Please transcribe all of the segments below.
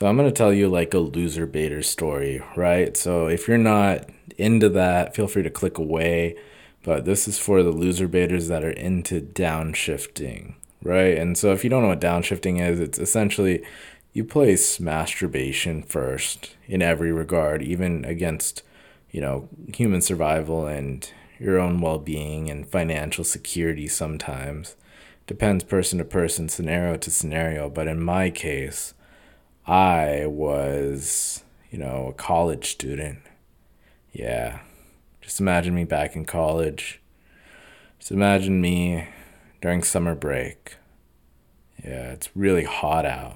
So I'm gonna tell you like a loser baiter story, right? So if you're not into that, feel free to click away. But this is for the loser baiters that are into downshifting, right? And so if you don't know what downshifting is, it's essentially you place masturbation first in every regard, even against, human survival and your own well-being and financial security sometimes. Depends person to person, scenario to scenario, but in my case, I was, a college student. Yeah. Just imagine me back in college. Just imagine me during summer break. Yeah, it's really hot out.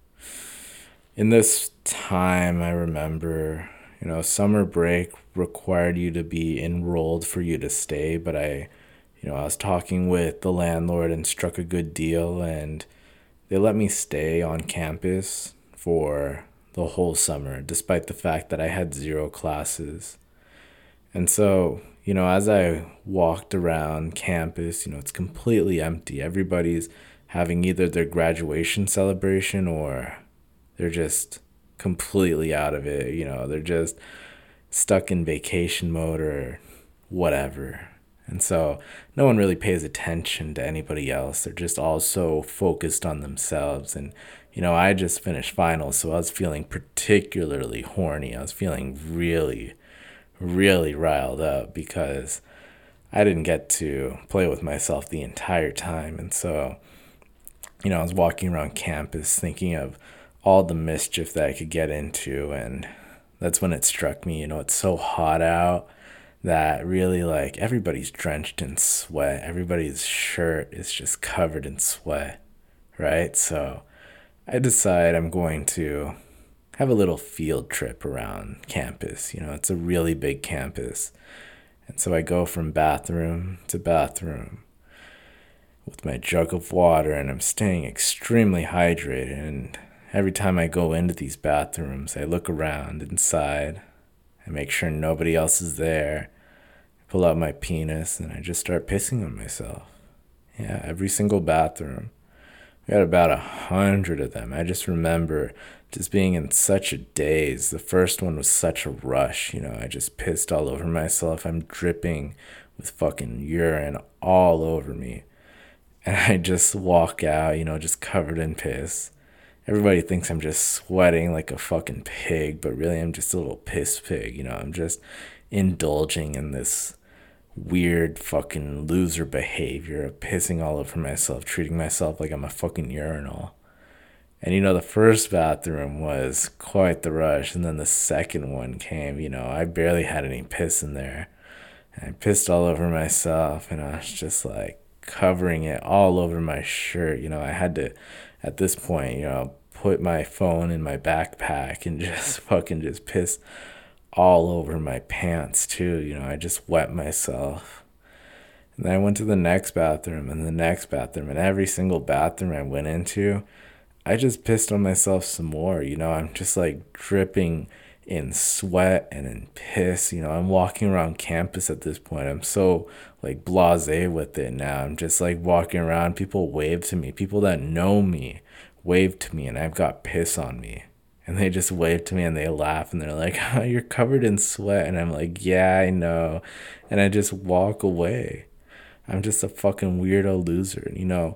In this time, I remember, summer break required you to be enrolled for you to stay, but I was talking with the landlord and struck a good deal, and they let me stay on campus for the whole summer, despite the fact that I had zero classes. And so, as I walked around campus, it's completely empty. Everybody's having either their graduation celebration or they're just completely out of it. They're just stuck in vacation mode or whatever. And so no one really pays attention to anybody else. They're just all so focused on themselves. And, I just finished finals, so I was feeling particularly horny. I was feeling really, really riled up because I didn't get to play with myself the entire time. And so, I was walking around campus thinking of all the mischief that I could get into. And that's when it struck me, it's so hot out that really like everybody's drenched in sweat. Everybody's shirt is just covered in sweat, right? So I decide I'm going to have a little field trip around campus. It's a really big campus. And so I go from bathroom to bathroom with my jug of water, and I'm staying extremely hydrated. And every time I go into these bathrooms, I look around inside. I make sure nobody else is there. I pull out my penis and I just start pissing on myself. Yeah, every single bathroom. We had about 100 of them. I just remember just being in such a daze. The first one was such a rush. I just pissed all over myself. I'm dripping with fucking urine all over me. And I just walk out, just covered in piss. Everybody thinks I'm just sweating like a fucking pig, but really I'm just a little piss pig. I'm just indulging in this weird fucking loser behavior of pissing all over myself, treating myself like I'm a fucking urinal. And the first bathroom was quite the rush, and then the second one came. I barely had any piss in there. And I pissed all over myself, and I was just like covering it all over my shirt. I had to, at this point, put my phone in my backpack and just fucking just piss all over my pants too. I just wet myself. And then I went to the next bathroom and the next bathroom, and every single bathroom I went into, I just pissed on myself some more. I'm just like dripping in sweat and in piss. I'm walking around campus at this point. I'm so like blasé with it now. I'm just like walking around. People wave to me. People that know me wave to me, and I've got piss on me. And they just wave to me and they laugh and they're like, oh, you're covered in sweat. And I'm like, yeah, I know. And I just walk away. I'm just a fucking weirdo loser.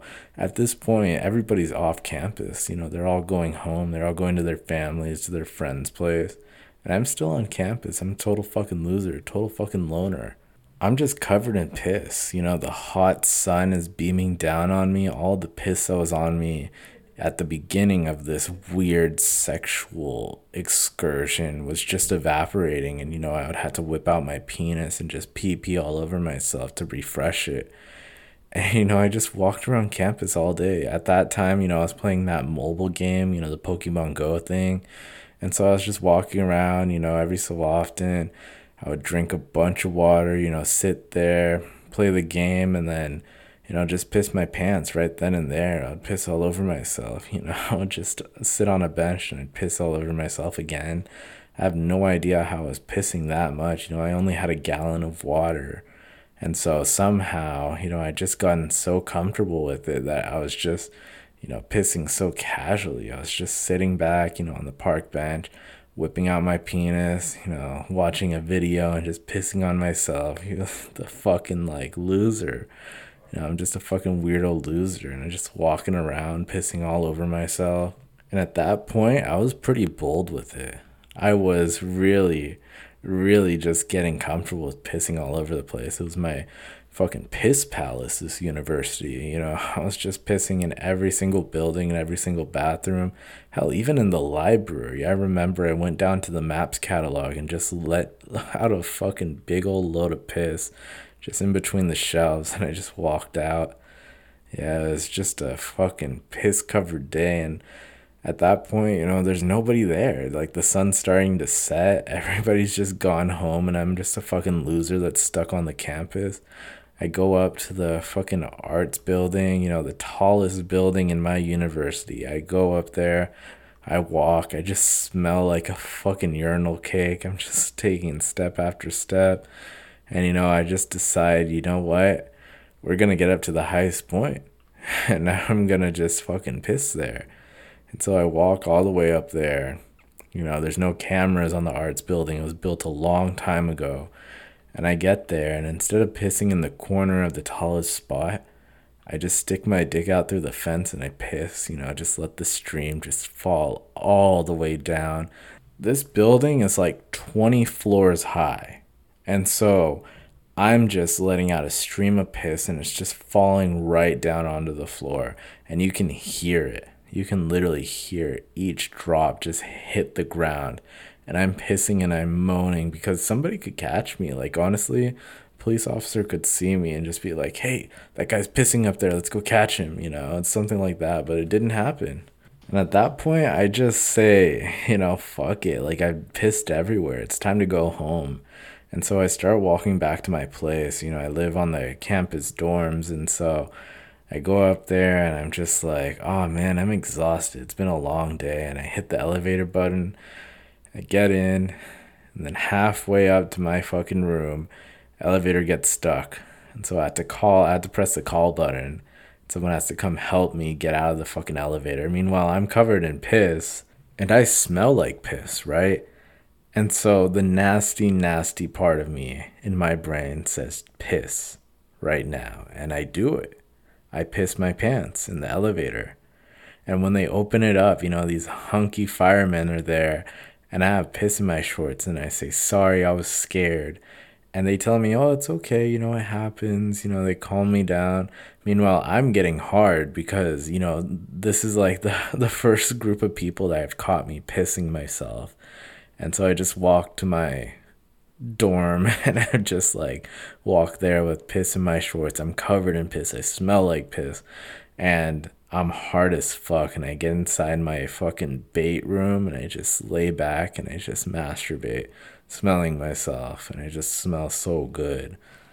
At this point, everybody's off campus. They're all going home. They're all going to their families, to their friends' place. And I'm still on campus. I'm a total fucking loser, total fucking loner. I'm just covered in piss. The hot sun is beaming down on me. All the piss that was on me at the beginning of this weird sexual excursion was just evaporating. And, I would have to whip out my penis and just pee all over myself to refresh it. And, I just walked around campus all day. At that time, I was playing that mobile game, the Pokemon Go thing. And so I was just walking around, every so often. I would drink a bunch of water, sit there, play the game, and then, just piss my pants right then and there. I'd piss all over myself, just sit on a bench and I'd piss all over myself again. I have no idea how I was pissing that much. I only had a gallon of water. And so somehow, I just gotten so comfortable with it that I was just, pissing so casually. I was just sitting back, on the park bench, whipping out my penis, watching a video and just pissing on myself. The fucking like loser. I'm just a fucking weirdo loser and I'm just walking around pissing all over myself. And at that point, I was pretty bold with it. I was really, really just getting comfortable with pissing all over the place. It was my fucking piss palace, this university. I was just pissing in every single building and every single bathroom. Hell, even in the library. I remember I went down to the maps catalog and just let out a fucking big old load of piss just in between the shelves and I just walked out. Yeah, it was just a fucking piss covered day. And at that point, there's nobody there. Like the sun's starting to set, everybody's just gone home, and I'm just a fucking loser that's stuck on the campus. I go up to the fucking arts building, the tallest building in my university. I go up there, I walk, I just smell like a fucking urinal cake. I'm just taking step after step. And, I just decide, you know what? We're going to get up to the highest point. And now I'm going to just fucking piss there. And so I walk all the way up there. There's no cameras on the arts building. It was built a long time ago. And I get there, and instead of pissing in the corner of the tallest spot, I just stick my dick out through the fence and I piss. Just let the stream just fall all the way down. This building is like 20 floors high. And so I'm just letting out a stream of piss and it's just falling right down onto the floor. And you can hear it. You can literally hear each drop just hit the ground. And I'm pissing and I'm moaning because somebody could catch me. Like, honestly, a police officer could see me and just be like, hey, that guy's pissing up there. Let's go catch him. It's something like that. But it didn't happen. And at that point, I just say, fuck it. Like, I've pissed everywhere. It's time to go home. And so I start walking back to my place. I live on the campus dorms. And so I go up there and I'm just like, oh man, I'm exhausted. It's been a long day. And I hit the elevator button. I get in. And then halfway up to my fucking room, elevator gets stuck. And so I had to press the call button. Someone has to come help me get out of the fucking elevator. Meanwhile, I'm covered in piss. And I smell like piss, right? And so the nasty, nasty part of me in my brain says piss right now. And I do it. I piss my pants in the elevator. And when they open it up, these hunky firemen are there. And I have piss in my shorts. And I say, sorry, I was scared. And they tell me, oh, it's okay. It happens. They calm me down. Meanwhile, I'm getting hard because, this is like the first group of people that have caught me pissing myself. And so I just walk to my dorm and I just like walk there with piss in my shorts. I'm covered in piss. I smell like piss. And I'm hard as fuck. And I get inside my fucking bait room and I just lay back and I just masturbate, smelling myself. And I just smell so good.